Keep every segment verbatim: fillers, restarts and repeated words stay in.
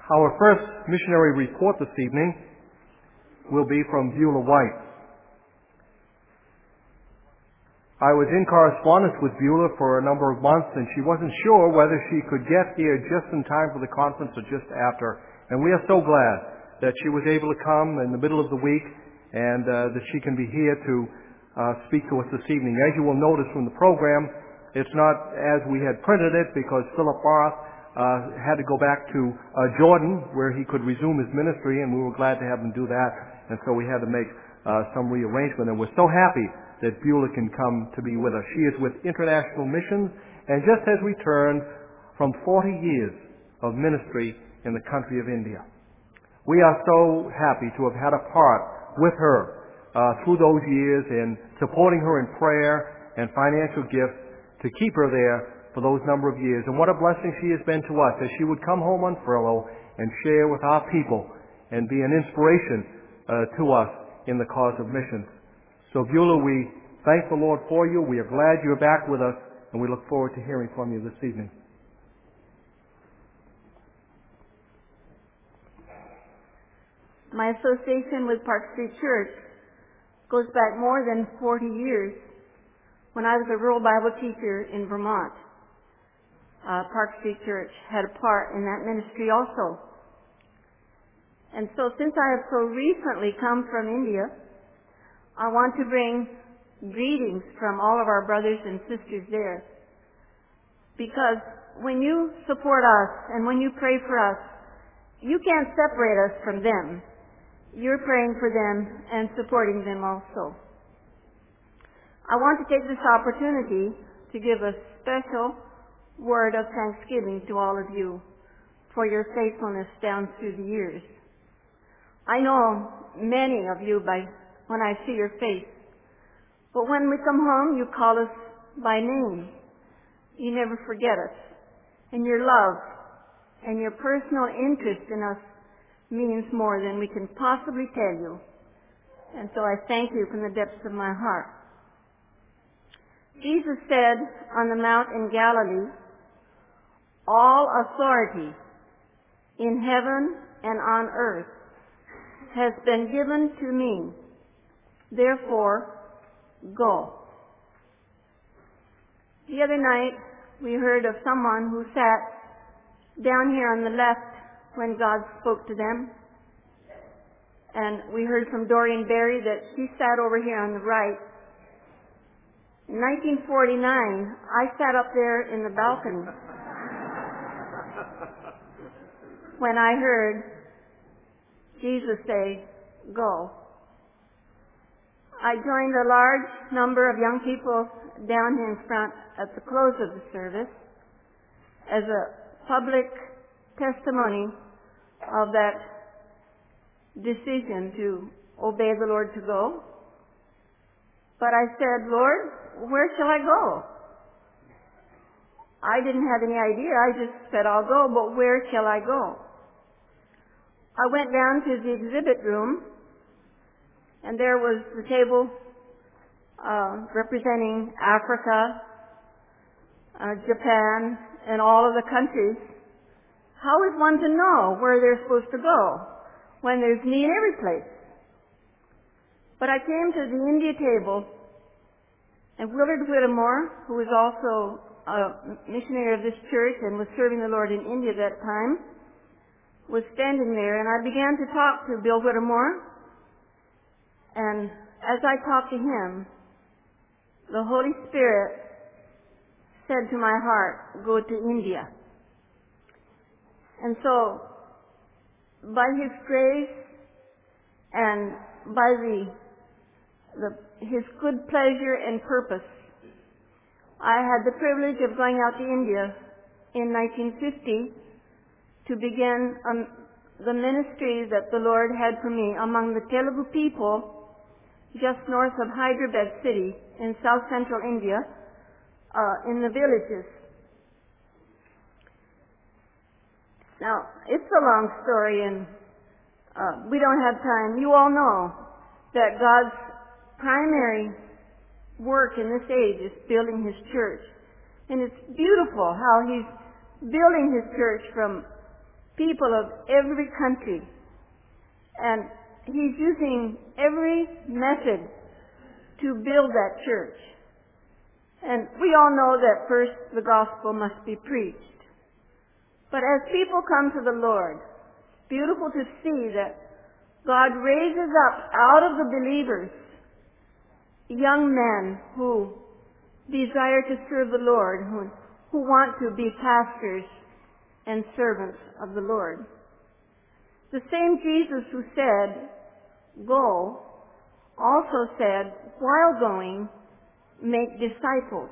Our first missionary report this evening will be from Beulah White. I was in correspondence with Beulah for a number of months, and she wasn't sure whether she could get here just in time for the conference or just after. And we are so glad that she was able to come in the middle of the week and uh, that she can be here to uh, speak to us this evening. As you will notice from the program, it's not as we had printed it because Philip Barth uh, had to go back to uh, Jordan where he could resume his ministry, and we were glad to have him do that. And so we had to make uh, some rearrangement, and we're so happy that Beulah can come to be with us. She is with International Missions and just has returned from forty years of ministry in the country of India. We are so happy to have had a part with her uh, through those years in supporting her in prayer and financial gifts to keep her there for those number of years. And what a blessing she has been to us as she would come home on furlough and share with our people and be an inspiration uh, to us in the cause of missions. So Beulah, we thank the Lord for you. We are glad you're back with us, and we look forward to hearing from you this evening. My association with Park Street Church goes back more than forty years. When I was a rural Bible teacher in Vermont, uh, Park Street Church had a part in that ministry also. And so since I have so recently come from India, I want to bring greetings from all of our brothers and sisters there. Because when you support us and when you pray for us, you can't separate us from them. You're praying for them and supporting them also. I want to take this opportunity to give a special word of thanksgiving to all of you for your faithfulness down through the years. I know many of you by when I see your face, but when we come home, you call us by name. You never forget us. And your love and your personal interest in us means more than we can possibly tell you. And so I thank you from the depths of my heart. Jesus said on the mount in Galilee, "All authority in heaven and on earth has been given to me. Therefore, go." The other night, we heard of someone who sat down here on the left when God spoke to them. And we heard from Doreen Berry that she sat over here on the right. In nineteen forty-nine, I sat up there in the balcony when I heard Jesus say, "Go." I joined a large number of young people down here in front at the close of the service as a public testimony of that decision to obey the Lord to go. But I said, "Lord, where shall I go?" I didn't have any idea. I just said, "I'll go, but where shall I go?" I went down to the exhibit room, and there was the table uh, representing Africa, uh, Japan, and all of the countries. How is one to know where they're supposed to go when there's need every place? But I came to the India table, and Willard Whittemore, who was also a missionary of this church and was serving the Lord in India at that time, was standing there, and I began to talk to Bill Whittemore. And as I talked to him, the Holy Spirit said to my heart, "Go to India." And so, by His grace and by the, the His good pleasure and purpose, I had the privilege of going out to India in nineteen fifty to begin um, the ministry that the Lord had for me among the Telugu people just north of Hyderabad city in south central India, uh, in the villages. Now, it's a long story, and uh, we don't have time. You all know that God's primary work in this age is building His church. And it's beautiful how He's building His church from people of every country. And he's using every method to build that church. And we all know that first the gospel must be preached. But as people come to the Lord, it's beautiful to see that God raises up out of the believers young men who desire to serve the Lord, who, who want to be pastors and servants of the Lord. The same Jesus who said, "Go," also said, while going, make disciples.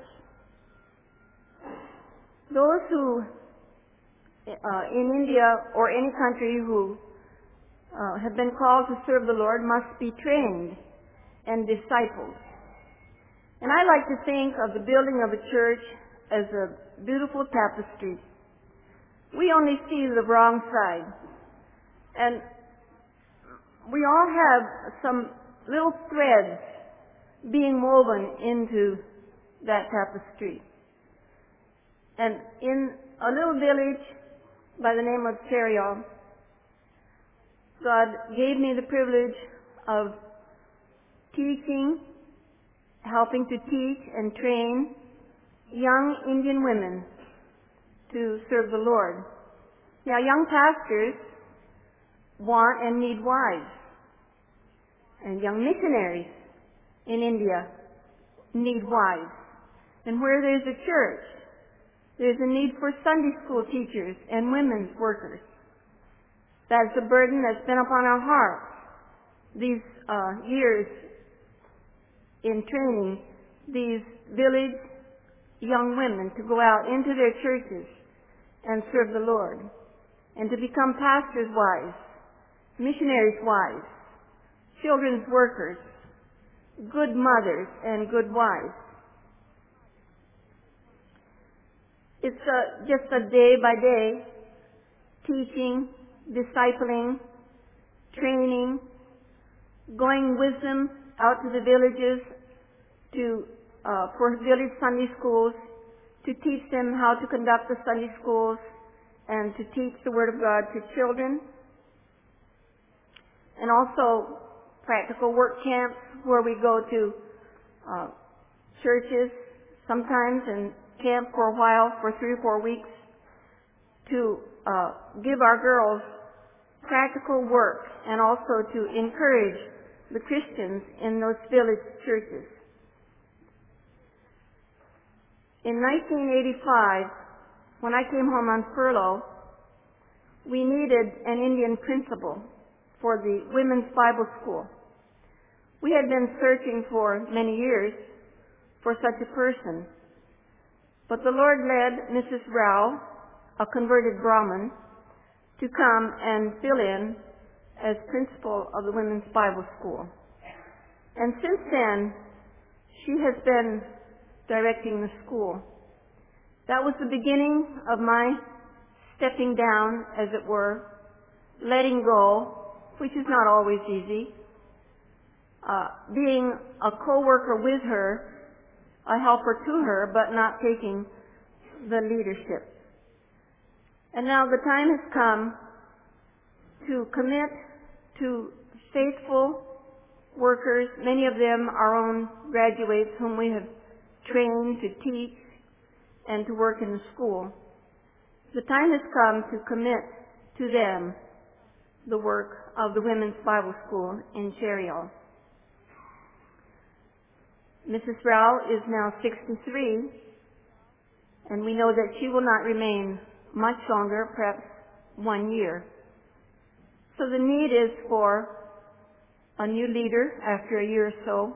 Those who, uh, in India or any country who uh, have been called to serve the Lord must be trained and discipled. And I like to think of the building of a church as a beautiful tapestry. We only see the wrong side. And we all have some little threads being woven into that tapestry. And in a little village by the name of Cherial, God gave me the privilege of teaching, helping to teach and train young Indian women to serve the Lord. Now, young pastors want and need wives, and young missionaries in India need wives. And where there's a church, there's a need for Sunday school teachers and women's workers. That's a burden that's been upon our hearts these uh, years in training these village young women to go out into their churches and serve the Lord, and to become pastors' wives, missionaries' wives, children's workers, good mothers, and good wives. It's a, just a day-by-day teaching, discipling, training, going with them out to the villages to uh, for village Sunday schools, to teach them how to conduct the Sunday schools and to teach the Word of God to children. And also practical work camps where we go to uh, churches sometimes and camp for a while, for three or four weeks, to uh, give our girls practical work and also to encourage the Christians in those village churches. In nineteen eighty-five, when I came home on furlough, we needed an Indian principal for the women's Bible school. We had been searching for many years for such a person, but the Lord led Missus Rao, a converted Brahmin, to come and fill in as principal of the women's Bible school. And since then, she has been directing the school. That was the beginning of my stepping down, as it were, letting go, which is not always easy, uh, being a co-worker with her, a helper to her, but not taking the leadership. And now the time has come to commit to faithful workers, many of them our own graduates whom we have trained to teach and to work in the school. The time has come to commit to them the work of the Women's Bible School in Cherial. Missus Rao is now sixty-three, and we know that she will not remain much longer, perhaps one year. So the need is for a new leader after a year or so.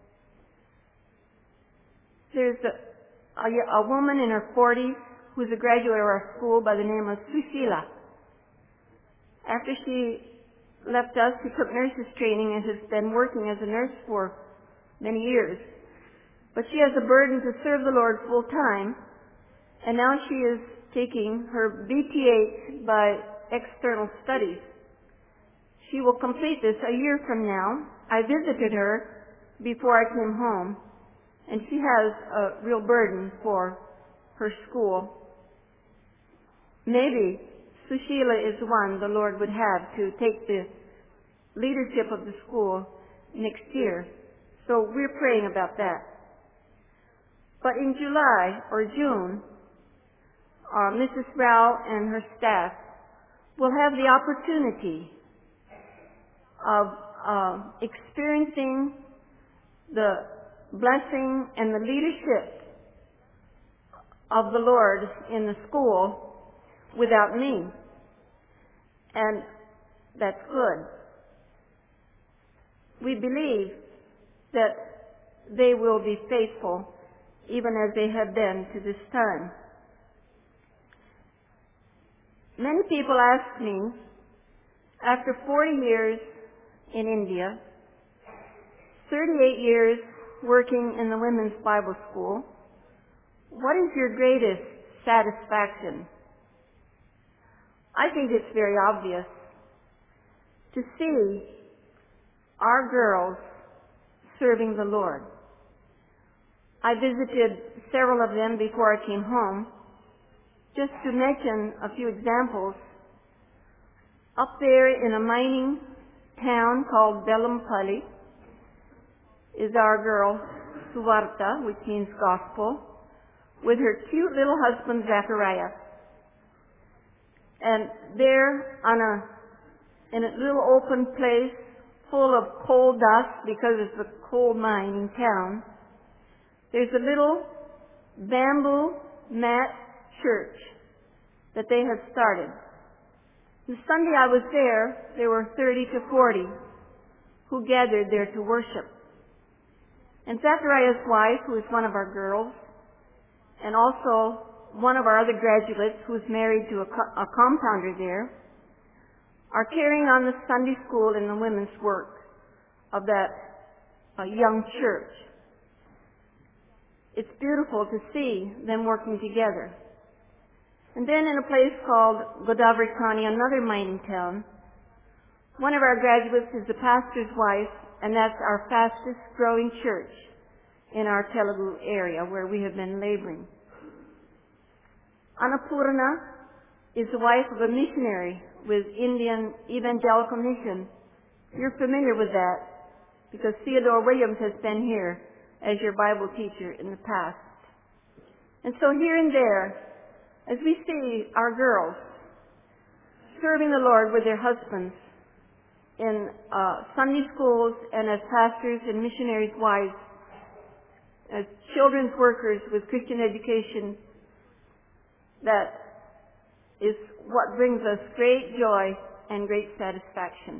There's a, a, a woman in her forties who's a graduate of our school by the name of Susila. After she left us, she took nurses training and has been working as a nurse for many years. But she has a burden to serve the Lord full time, and now she is taking her B T H by external studies. She will complete this a year from now. I visited her before I came home, and she has a real burden for her school. Maybe Sushila is one the Lord would have to take the leadership of the school next year. So we're praying about that. But in July or June, uh, Missus Rao and her staff will have the opportunity of uh, experiencing the blessing and the leadership of the Lord in the school without me. And that's good. We believe that they will be faithful even as they have been to this time. Many people ask me, after forty years in India, thirty-eight years working in the Women's Bible School, what is your greatest satisfaction? I think it's very obvious to see our girls serving the Lord. I visited several of them before I came home. Just to mention a few examples, up there in a mining town called Belampalli is our girl, Suvarta, which means gospel, with her cute little husband, Zachariah. And there on a, in a little open place full of coal dust because it's a coal mining town, there's a little bamboo mat church that they have started. The Sunday I was there, there were thirty to forty who gathered there to worship. And Zachariah's wife, who is one of our girls, and also one of our other graduates who's married to a, co- a compounder there, are carrying on the Sunday school and the women's work of that uh, young church. It's beautiful to see them working together. And then in a place called Godavari, another mining town, one of our graduates is the pastor's wife, and that's our fastest growing church in our Telugu area where we have been laboring. Annapurna is the wife of a missionary with Indian Evangelical Mission. You're familiar with that because Theodore Williams has been here as your Bible teacher in the past. And so here and there, as we see our girls serving the Lord with their husbands in uh, Sunday schools and as pastors and missionaries' wives, as children's workers with Christian education, that is what brings us great joy and great satisfaction.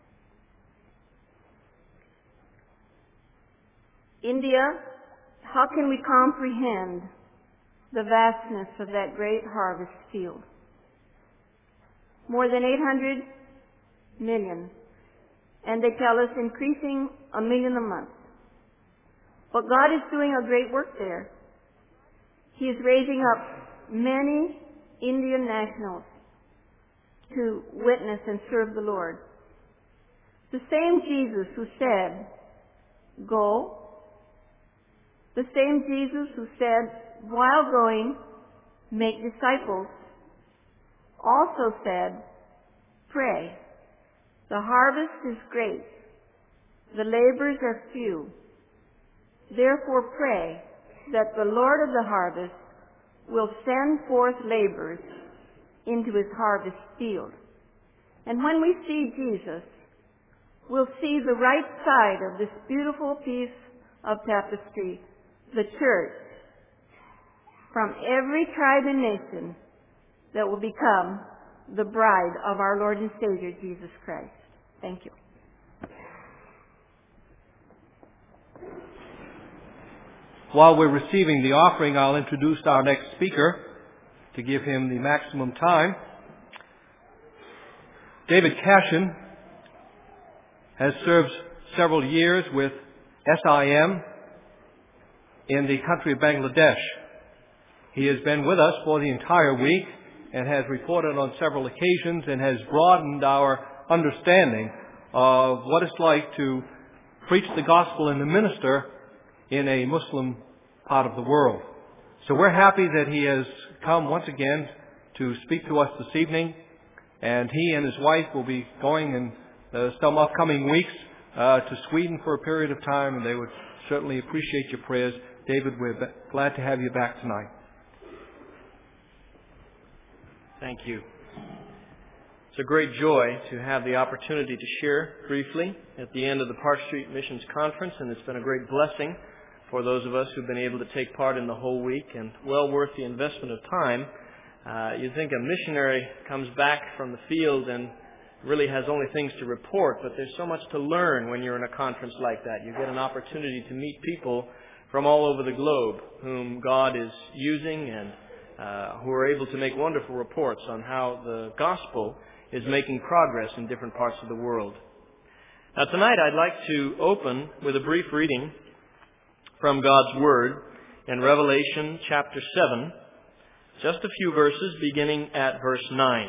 India, how can we comprehend the vastness of that great harvest field? More than eight hundred million. And they tell us increasing a million a month. But God is doing a great work there. He is raising up many Indian nationals to witness and serve the Lord. The same Jesus who said, go, the same Jesus who said, while going, make disciples, also said, pray. The harvest is great. The laborers are few. Therefore pray that the Lord of the harvest will send forth laborers into his harvest field. And when we see Jesus, we'll see the right side of this beautiful piece of tapestry, the church, from every tribe and nation that will become the bride of our Lord and Savior, Jesus Christ. Thank you. While we're receiving the offering, I'll introduce our next speaker to give him the maximum time. David Cashin has served several years with S I M in the country of Bangladesh. He has been with us for the entire week and has reported on several occasions and has broadened our understanding of what it's like to preach the gospel and to minister in a Muslim part of the world. So we're happy that he has come once again to speak to us this evening, And he and his wife will be going in uh, some upcoming weeks uh, to Sweden for a period of time, and they would certainly appreciate your prayers. David, we're b- glad to have you back tonight. Thank you. It's a great joy to have the opportunity to share briefly at the end of the Park Street Missions Conference, and it's been a great blessing for those of us who've been able to take part in the whole week, and well worth the investment of time. Uh, you'd think a missionary comes back from the field and really has only things to report, but there's so much to learn when you're in a conference like that. You get an opportunity to meet people from all over the globe whom God is using and uh, who are able to make wonderful reports on how the gospel is making progress in different parts of the world. Now tonight I'd like to open with a brief reading from God's Word in Revelation chapter seven, just a few verses beginning at verse nine.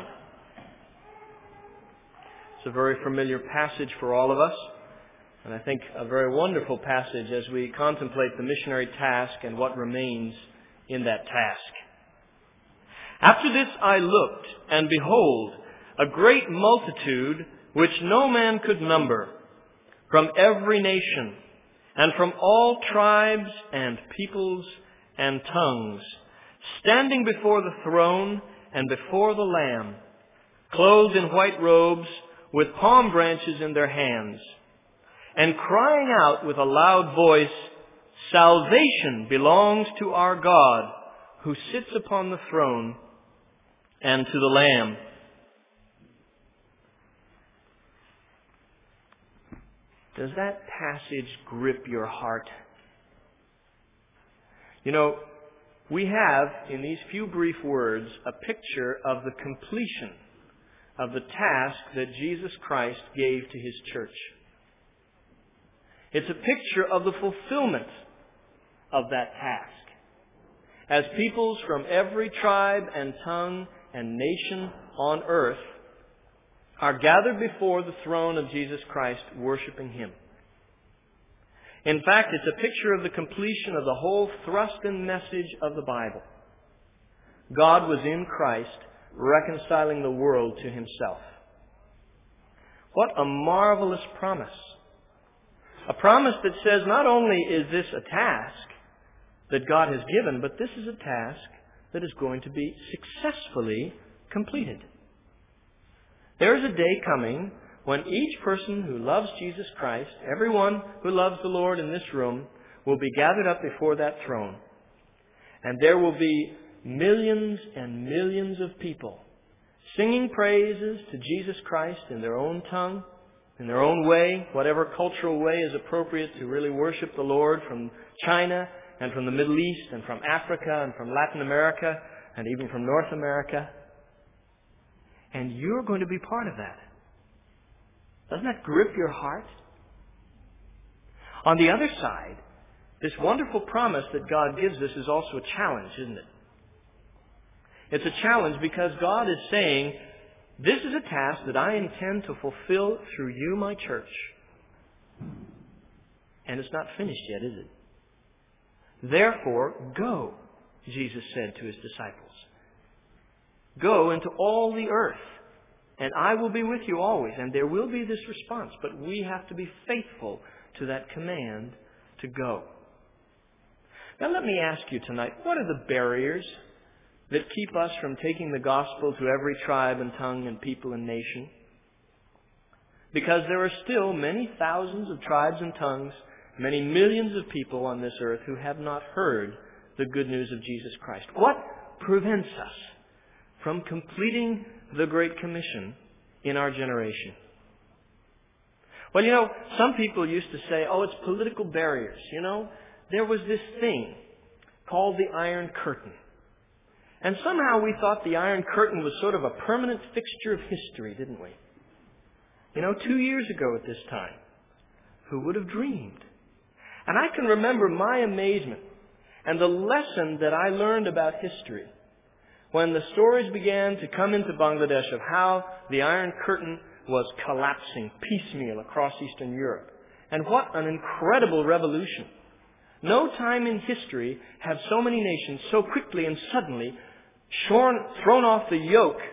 It's a very familiar passage for all of us, and I think a very wonderful passage as we contemplate the missionary task and what remains in that task. After this I looked, and behold, a great multitude which no man could number, from every nation, and from all tribes and peoples and tongues, standing before the throne and before the Lamb, clothed in white robes, with palm branches in their hands, and crying out with a loud voice, "Salvation belongs to our God, who sits upon the throne, and to the Lamb." Does that passage grip your heart? You know, we have, in these few brief words, a picture of the completion of the task that Jesus Christ gave to His church. It's a picture of the fulfillment of that task. As peoples from every tribe and tongue and nation on earth are gathered before the throne of Jesus Christ, worshiping Him. In fact, it's a picture of the completion of the whole thrust and message of the Bible. God was in Christ, reconciling the world to Himself. What a marvelous promise. A promise that says not only is this a task that God has given, but this is a task that is going to be successfully completed. There is a day coming when each person who loves Jesus Christ, everyone who loves the Lord in this room, will be gathered up before that throne. And there will be millions and millions of people singing praises to Jesus Christ in their own tongue, in their own way, whatever cultural way is appropriate to really worship the Lord, from China and from the Middle East and from Africa and from Latin America and even from North America. And you're going to be part of that. Doesn't that grip your heart? On the other side, this wonderful promise that God gives us is also a challenge, isn't it? It's a challenge because God is saying, this is a task that I intend to fulfill through you, my church. And it's not finished yet, is it? Therefore, go, Jesus said to His disciples. Go into all the earth, and I will be with you always. And there will be this response, but we have to be faithful to that command to go. Now let me ask you tonight, what are the barriers that keep us from taking the gospel to every tribe and tongue and people and nation? Because there are still many thousands of tribes and tongues, many millions of people on this earth who have not heard the good news of Jesus Christ. What prevents us from completing the Great Commission in our generation? Well, you know, some people used to say, oh, it's political barriers. You know, there was this thing called the Iron Curtain. And somehow we thought the Iron Curtain was sort of a permanent fixture of history, didn't we? You know, two years ago at this time, who would have dreamed? And I can remember my amazement and the lesson that I learned about history when the stories began to come into Bangladesh of how the Iron Curtain was collapsing piecemeal across Eastern Europe. And what an incredible revolution. No time in history have so many nations so quickly and suddenly shorn, thrown off the yoke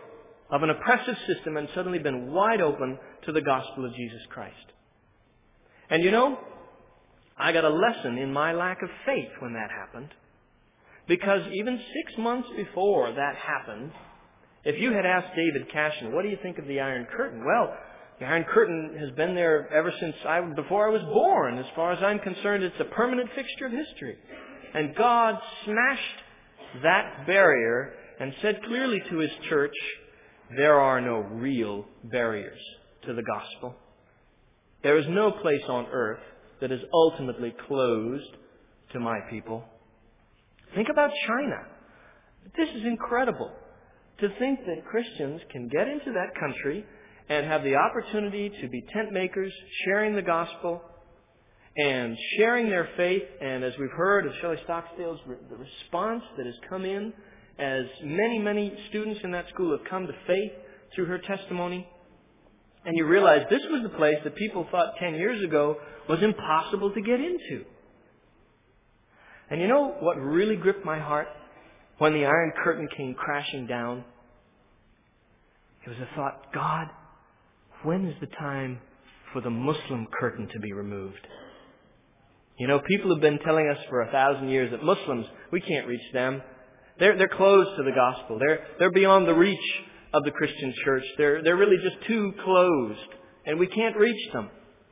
of an oppressive system and suddenly been wide open to the gospel of Jesus Christ. And you know, I got a lesson in my lack of faith when that happened. Because even six months before that happened, if you had asked David Cashin, what do you think of the Iron Curtain? Well, the Iron Curtain has been there ever since I, before I was born. As far as I'm concerned, it's a permanent fixture of history. And God smashed that barrier and said clearly to His church, there are no real barriers to the gospel. There is no place on earth that is ultimately closed to my people. Think about China. This is incredible. To think that Christians can get into that country and have the opportunity to be tent makers, sharing the gospel and sharing their faith. And as we've heard of Shelley Stockdale's, the response that has come in as many, many students in that school have come to faith through her testimony. And you realize this was the place that people thought ten years ago was impossible to get into. And you know what really gripped my heart when the Iron Curtain came crashing down? It was a thought, God, when is the time for the Muslim curtain to be removed? You know, people have been telling us for a thousand years that Muslims, we can't reach them. They're, they're closed to the gospel. They're, they're beyond the reach of the Christian church. They're, they're really just too closed, and we can't reach them.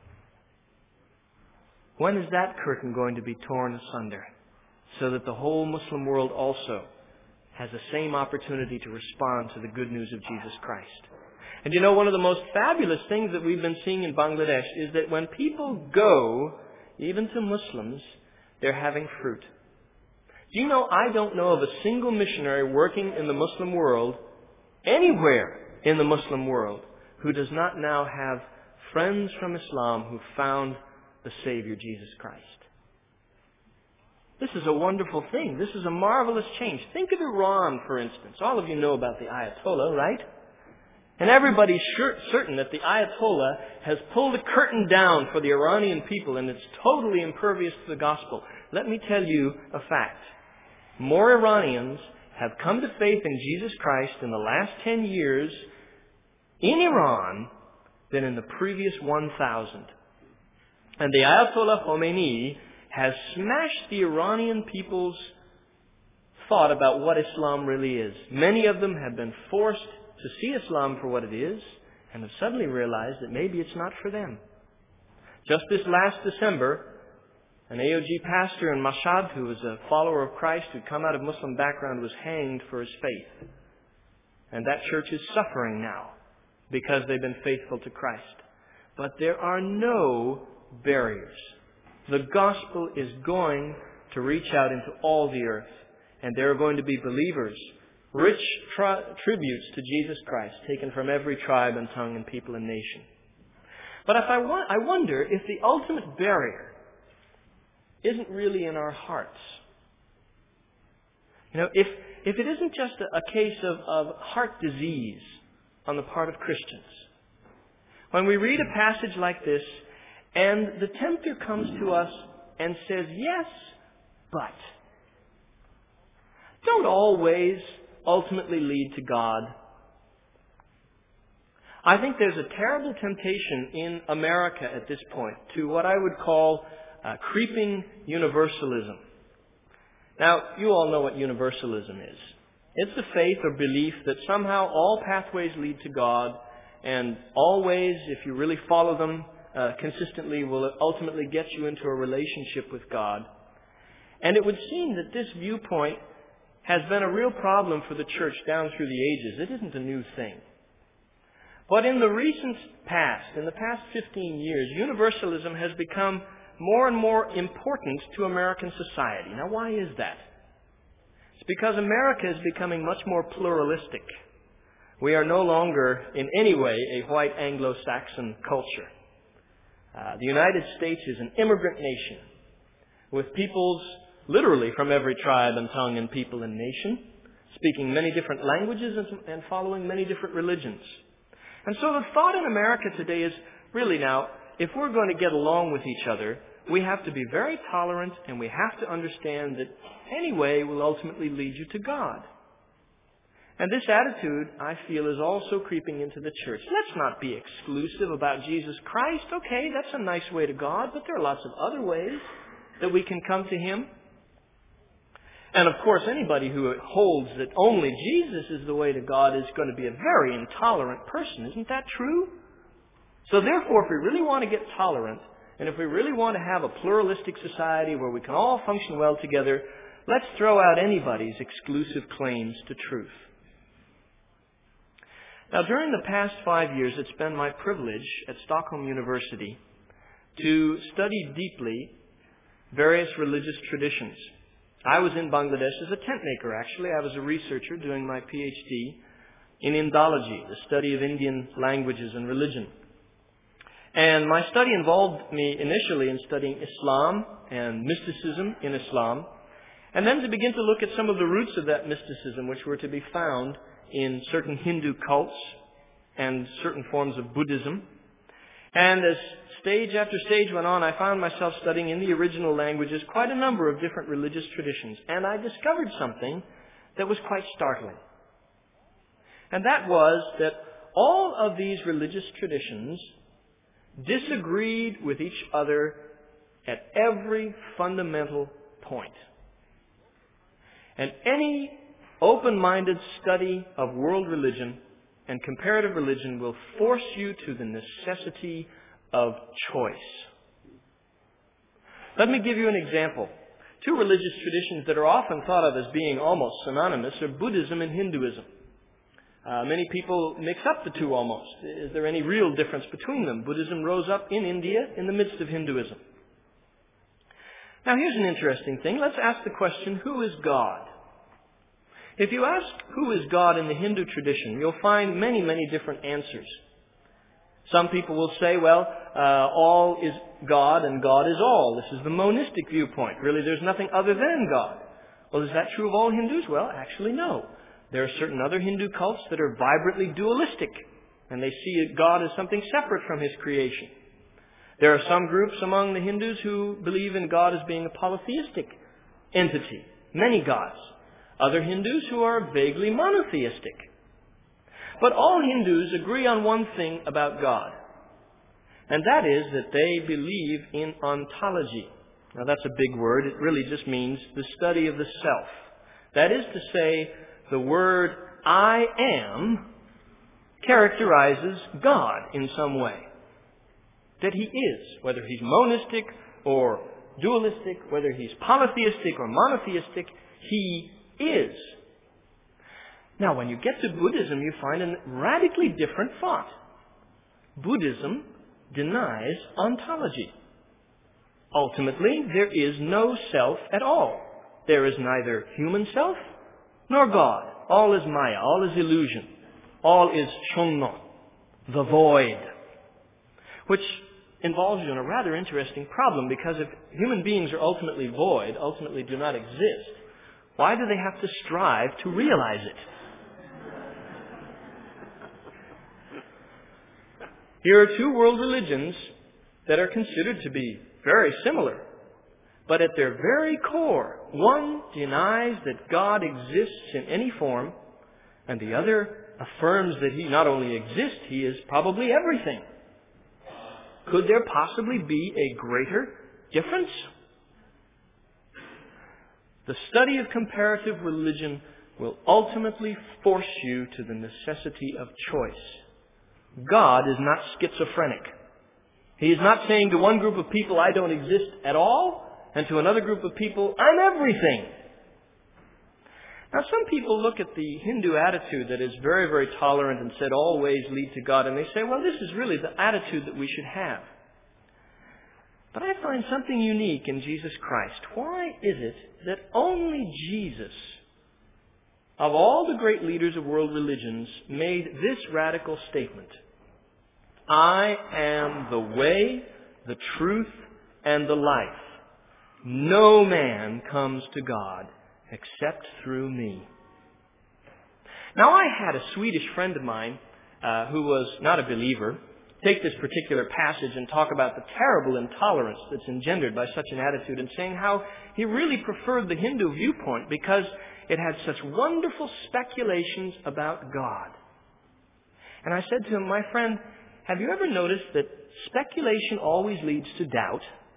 When is that curtain going to be torn asunder so that the whole Muslim world also has the same opportunity to respond to the good news of Jesus Christ? And you know, one of the most fabulous things that we've been seeing in Bangladesh is that when people go, even to Muslims, they're having fruit. Do you know, I don't know of a single missionary working in the Muslim world, anywhere in the Muslim world, who does not now have friends from Islam who found the Savior, Jesus Christ. This is a wonderful thing. This is a marvelous change. Think of Iran, for instance. All of you know about the Ayatollah, right? And everybody's sure, certain that the Ayatollah has pulled the curtain down for the Iranian people and it's totally impervious to the gospel. Let me tell you a fact. More Iranians have come to faith in Jesus Christ in the last ten years in Iran than in the previous one thousand. And the Ayatollah Khomeini has smashed the Iranian people's thought about what Islam really is. Many of them have been forced to see Islam for what it is and have suddenly realized that maybe it's not for them. Just this last December, an A O G pastor in Mashhad, who was a follower of Christ, who'd come out of Muslim background, was hanged for his faith. And that church is suffering now because they've been faithful to Christ. But there are no barriers. The gospel is going to reach out into all the earth. And there are going to be believers, rich tri- tributes to Jesus Christ, taken from every tribe and tongue and people and nation. But if I, wa- I wonder if the ultimate barrier isn't really in our hearts. You know, if, if it isn't just a, a case of, of heart disease on the part of Christians. When we read a passage like this, and the tempter comes to us and says, yes, but. Don't always ultimately lead to God. I think there's a terrible temptation in America at this point to what I would call uh, creeping universalism. Now, you all know what universalism is. It's the faith or belief that somehow all pathways lead to God, and all ways, if you really follow them uh, consistently, will ultimately get you into a relationship with God. And it would seem that this viewpoint has been a real problem for the church down through the ages. It isn't a new thing. But in the recent past, in the past fifteen years, universalism has become more and more important to American society. Now, why is that? It's because America is becoming much more pluralistic. We are no longer in any way a white Anglo-Saxon culture. Uh, the United States is an immigrant nation with peoples literally from every tribe and tongue and people and nation, speaking many different languages and, and following many different religions. And so the thought in America today is really now, if we're going to get along with each other, we have to be very tolerant and we have to understand that any way will ultimately lead you to God. And this attitude, I feel, is also creeping into the church. Let's not be exclusive about Jesus Christ. Okay, that's a nice way to God, but there are lots of other ways that we can come to Him. And of course, anybody who holds that only Jesus is the way to God is going to be a very intolerant person. Isn't that true? So therefore, if we really want to get tolerant, and if we really want to have a pluralistic society where we can all function well together, let's throw out anybody's exclusive claims to truth. Now, during the past five years, it's been my privilege at Stockholm University to study deeply various religious traditions. I was in Bangladesh as a tent maker, actually. I was a researcher doing my P H D in Indology, the study of Indian languages and religion. And my study involved me initially in studying Islam and mysticism in Islam, and then to begin to look at some of the roots of that mysticism, which were to be found in certain Hindu cults and certain forms of Buddhism. And as stage after stage went on, I found myself studying in the original languages quite a number of different religious traditions. And I discovered something that was quite startling. And that was that all of these religious traditions disagreed with each other at every fundamental point. And any open-minded study of world religion and comparative religion will force you to the necessity of choice. Let me give you an example. Two religious traditions that are often thought of as being almost synonymous are Buddhism and Hinduism. Uh, many people mix up the two almost. Is there any real difference between them? Buddhism rose up in India in the midst of Hinduism. Now here's an interesting thing. Let's ask the question, who is God? If you ask who is God in the Hindu tradition, you'll find many, many different answers. Some people will say, well, uh, all is God and God is all. This is the monistic viewpoint. Really, there's nothing other than God. Well, is that true of all Hindus? Well, actually, no. There are certain other Hindu cults that are vibrantly dualistic, and they see God as something separate from His creation. There are some groups among the Hindus who believe in God as being a polytheistic entity, many gods. Other Hindus who are vaguely monotheistic. But all Hindus agree on one thing about God, and that is that they believe in ontology. Now that's a big word. It really just means the study of the self. That is to say, the word I am characterizes God in some way. That He is, whether He's monistic or dualistic, whether He's polytheistic or monotheistic, He is. Now, when you get to Buddhism, you find a radically different thought. Buddhism denies ontology. Ultimately, there is no self at all. There is neither human self nor God. All is Maya, all is illusion. All is Chungno, the void. Which involves you in a rather interesting problem, because if human beings are ultimately void, ultimately do not exist, why do they have to strive to realize it? Here are two world religions that are considered to be very similar. But at their very core, one denies that God exists in any form, and the other affirms that He not only exists, He is probably everything. Could there possibly be a greater difference? The study of comparative religion will ultimately force you to the necessity of choice. God is not schizophrenic. He is not saying to one group of people, I don't exist at all, and to another group of people, I'm everything. Now, some people look at the Hindu attitude that is very, very tolerant and said all ways lead to God, and they say, well, this is really the attitude that we should have. But I find something unique in Jesus Christ. Why is it that only Jesus, of all the great leaders of world religions, made this radical statement? I am the way, the truth, and the life. No man comes to God except through me. Now, I had a Swedish friend of mine uh, who was not a believer take this particular passage and talk about the terrible intolerance that's engendered by such an attitude, and saying how he really preferred the Hindu viewpoint because it had such wonderful speculations about God. And I said to him, my friend, have you ever noticed that speculation always leads to doubt?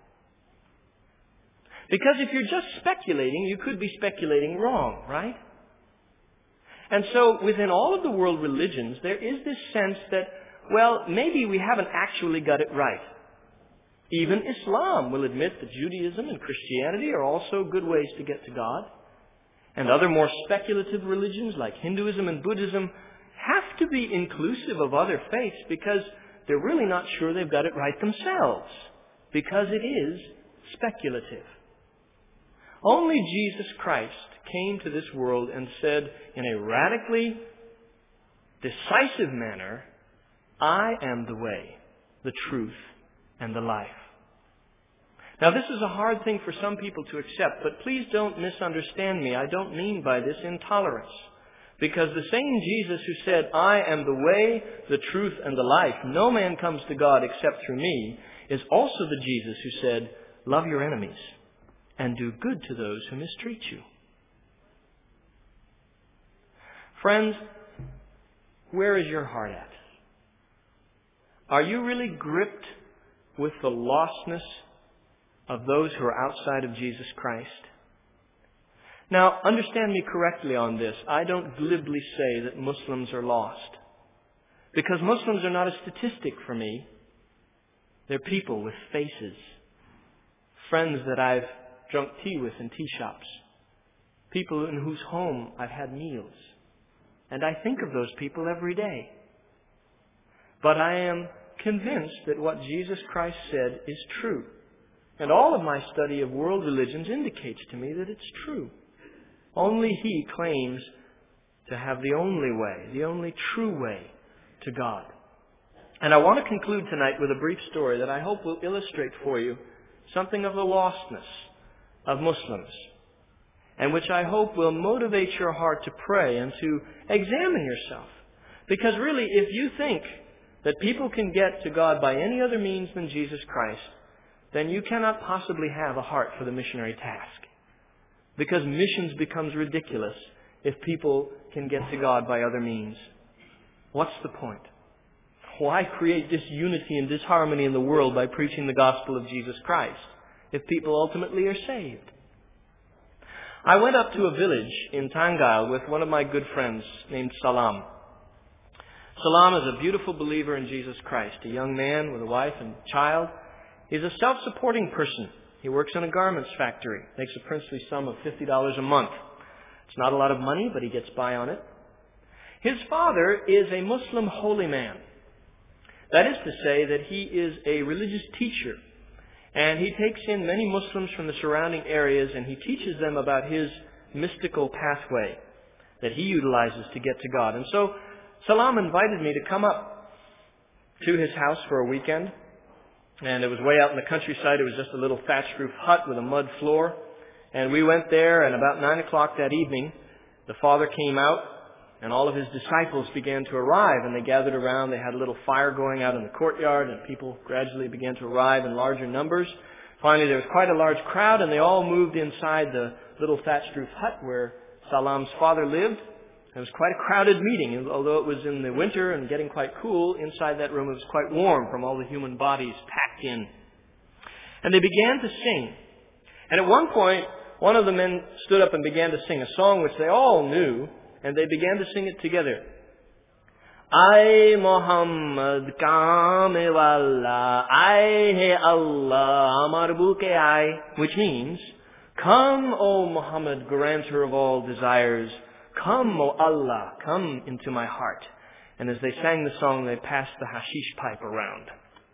Because if you're just speculating, you could be speculating wrong, right? And so within all of the world religions, there is this sense that, well, maybe we haven't actually got it right. Even Islam will admit that Judaism and Christianity are also good ways to get to God. And other more speculative religions like Hinduism and Buddhism have to be inclusive of other faiths because they're really not sure they've got it right themselves, because it is speculative. Only Jesus Christ came to this world and said in a radically decisive manner, I am the way, the truth, and the life. Now, this is a hard thing for some people to accept, but please don't misunderstand me. I don't mean by this intolerance. Because the same Jesus who said, I am the way, the truth, and the life, no man comes to God except through me, is also the Jesus who said, love your enemies and do good to those who mistreat you. Friends, where is your heart at? Are you really gripped with the lostness of those who are outside of Jesus Christ? Now, understand me correctly on this. I don't glibly say that Muslims are lost. Because Muslims are not a statistic for me. They're people with faces. Friends that I've drunk tea with in tea shops. People in whose home I've had meals. And I think of those people every day. But I am convinced that what Jesus Christ said is true. And all of my study of world religions indicates to me that it's true. Only He claims to have the only way, the only true way to God. And I want to conclude tonight with a brief story that I hope will illustrate for you something of the lostness of Muslims, and which I hope will motivate your heart to pray and to examine yourself. Because really, if you think that people can get to God by any other means than Jesus Christ, then you cannot possibly have a heart for the missionary task. Because missions becomes ridiculous if people can get to God by other means. What's the point? Why create disunity and disharmony in the world by preaching the gospel of Jesus Christ if people ultimately are saved? I went up to a village in Tangail with one of my good friends named Salam. Salam is a beautiful believer in Jesus Christ, a young man with a wife and child. He's a self-supporting person. He works in a garments factory, makes a princely sum of fifty dollars a month. It's not a lot of money, but he gets by on it. His father is a Muslim holy man. That is to say that he is a religious teacher. And he takes in many Muslims from the surrounding areas and he teaches them about his mystical pathway that he utilizes to get to God. And so Salam invited me to come up to his house for a weekend. And it was way out in the countryside. It was just a little thatched roof hut with a mud floor. And we went there, and about nine o'clock that evening, the father came out, and all of his disciples began to arrive. And they gathered around. They had a little fire going out in the courtyard, and people gradually began to arrive in larger numbers. Finally, there was quite a large crowd, and they all moved inside the little thatched roof hut where Salam's father lived. It was quite a crowded meeting. Although it was in the winter and getting quite cool, inside that room it was quite warm from all the human bodies packed in. And they began to sing. And at one point, one of the men stood up and began to sing a song which they all knew, and they began to sing it together. Ay Muhammad Kame Walla, Ay He Allah Amar Buke Ay, which means, come, O Muhammad, granter of all desires. Come, O Allah, come into my heart. And as they sang the song, they passed the hashish pipe around.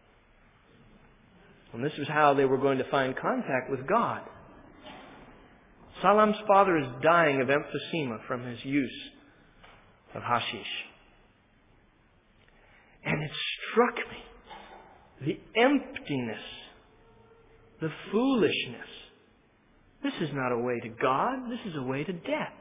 And this is how they were going to find contact with God. Salam's father is dying of emphysema from his use of hashish. And it struck me, the emptiness, the foolishness. This is not a way to God, this is a way to death.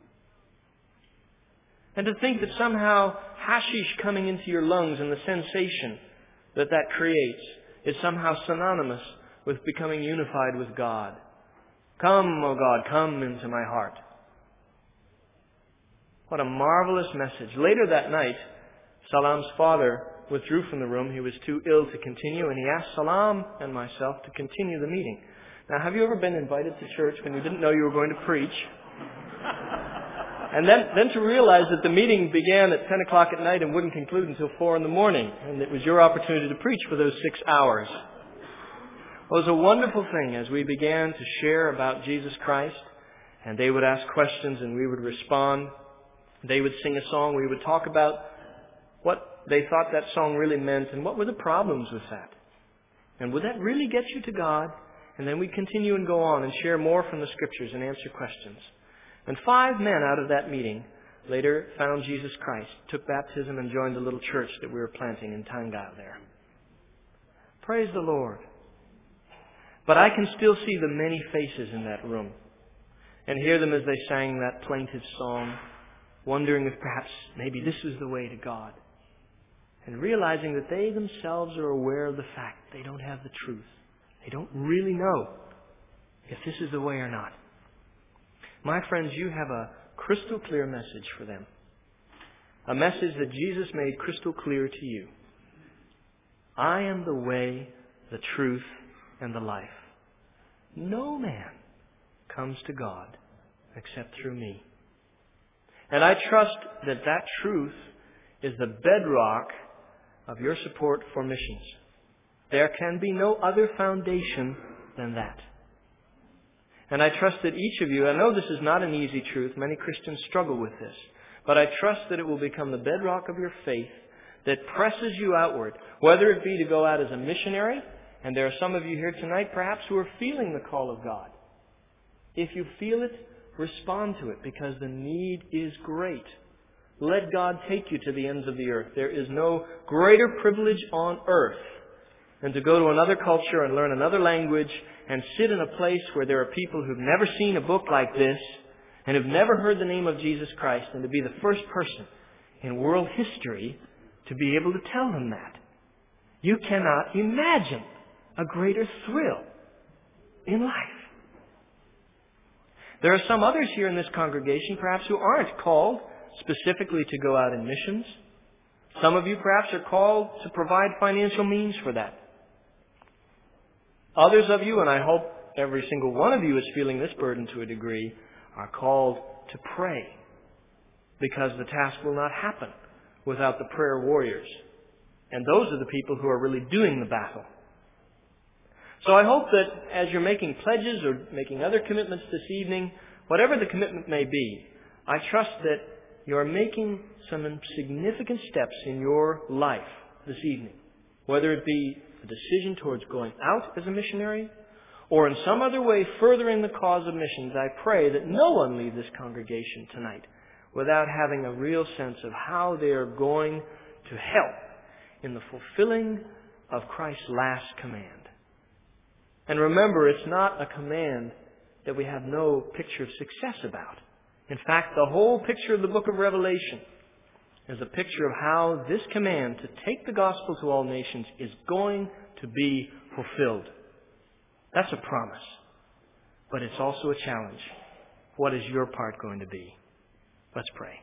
And to think that somehow hashish coming into your lungs and the sensation that that creates is somehow synonymous with becoming unified with God. Come, O God, come into my heart. What a marvelous message. Later that night, Salam's father withdrew from the room. He was too ill to continue, and he asked Salam and myself to continue the meeting. Now, have you ever been invited to church when you didn't know you were going to preach? And then, then to realize that the meeting began at ten o'clock at night and wouldn't conclude until four in the morning, and it was your opportunity to preach for those six hours. It was a wonderful thing as we began to share about Jesus Christ, and they would ask questions and we would respond. They would sing a song. We would talk about what they thought that song really meant and what were the problems with that. And would that really get you to God? And then we'd continue and go on and share more from the Scriptures and answer questions. And five men out of that meeting later found Jesus Christ, took baptism, and joined the little church that we were planting in Tangai there. Praise the Lord. But I can still see the many faces in that room and hear them as they sang that plaintive song, wondering if perhaps maybe this was the way to God, and realizing that they themselves are aware of the fact they don't have the truth. They don't really know if this is the way or not. My friends, you have a crystal clear message for them. A message that Jesus made crystal clear to you. I am the way, the truth, and the life. No man comes to God except through me. And I trust that that truth is the bedrock of your support for missions. There can be no other foundation than that. And I trust that each of you, I know this is not an easy truth, many Christians struggle with this, but I trust that it will become the bedrock of your faith that presses you outward, whether it be to go out as a missionary, and there are some of you here tonight perhaps who are feeling the call of God. If you feel it, respond to it, because the need is great. Let God take you to the ends of the earth. There is no greater privilege on earth than to go to another culture and learn another language and sit in a place where there are people who've never seen a book like this and have never heard the name of Jesus Christ, and to be the first person in world history to be able to tell them that. You cannot imagine a greater thrill in life. There are some others here in this congregation perhaps who aren't called specifically to go out in missions. Some of you perhaps are called to provide financial means for that. Others of you, and I hope every single one of you is feeling this burden to a degree, are called to pray, because the task will not happen without the prayer warriors. And those are the people who are really doing the battle. So I hope that as you're making pledges or making other commitments this evening, whatever the commitment may be, I trust that you're making some significant steps in your life this evening, whether it be a decision towards going out as a missionary or in some other way furthering the cause of missions. I pray that no one leave this congregation tonight without having a real sense of how they are going to help in the fulfilling of Christ's last command. And remember, it's not a command that we have no picture of success about. In fact, the whole picture of the book of Revelation is a picture of how this command to take the gospel to all nations is going to be fulfilled. That's a promise. But it's also a challenge. What is your part going to be? Let's pray.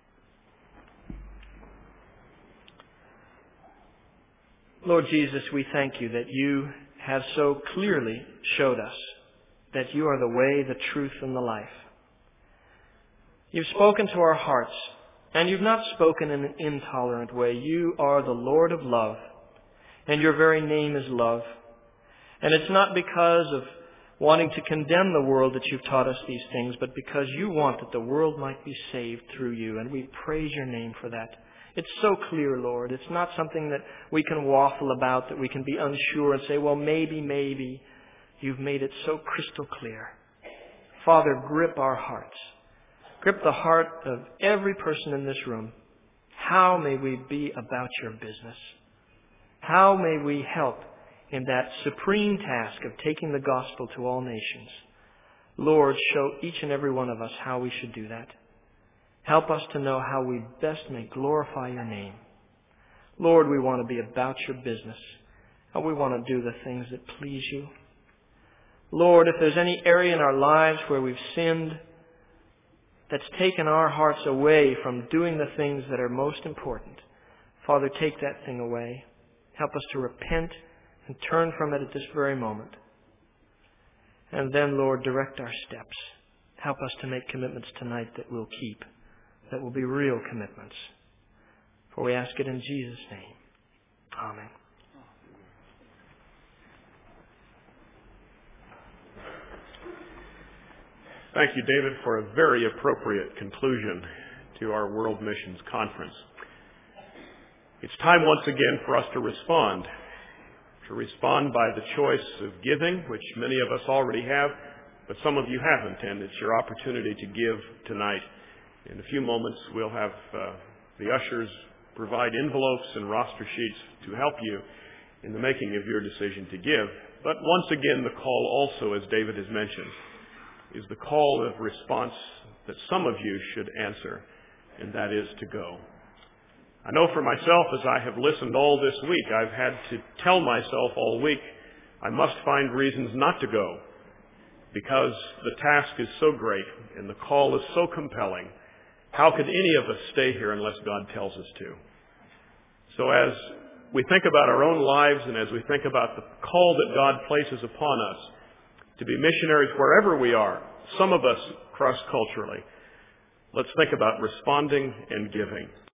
Lord Jesus, we thank you that you have so clearly showed us that you are the way, the truth, and the life. You've spoken to our hearts, and you've not spoken in an intolerant way. You are the Lord of love, and your very name is love. And it's not because of wanting to condemn the world that you've taught us these things, but because you want that the world might be saved through you, and we praise your name for that. It's so clear, Lord. It's not something that we can waffle about, that we can be unsure and say, well, maybe, maybe. You've made it so crystal clear. Father, grip our hearts. Grip the heart of every person in this room. How may we be about your business? How may we help in that supreme task of taking the gospel to all nations? Lord, show each and every one of us how we should do that. Help us to know how we best may glorify your name. Lord, we want to be about your business, and we want to do the things that please you. Lord, if there's any area in our lives where we've sinned, that's taken our hearts away from doing the things that are most important. Father, take that thing away. Help us to repent and turn from it at this very moment. And then, Lord, direct our steps. Help us to make commitments tonight that we'll keep, that will be real commitments. For we ask it in Jesus' name. Amen. Thank you, David, for a very appropriate conclusion to our World Missions Conference. It's time once again for us to respond, to respond by the choice of giving, which many of us already have, but some of you haven't, and it's your opportunity to give tonight. In a few moments, we'll have uh, the ushers provide envelopes and roster sheets to help you in the making of your decision to give. But once again, the call also, as David has mentioned, is the call of response that some of you should answer, and that is to go. I know for myself, as I have listened all this week, I've had to tell myself all week, I must find reasons not to go, because the task is so great and the call is so compelling. How could any of us stay here unless God tells us to? So as we think about our own lives and as we think about the call that God places upon us to be missionaries wherever we are, some of us cross-culturally, let's think about responding and giving.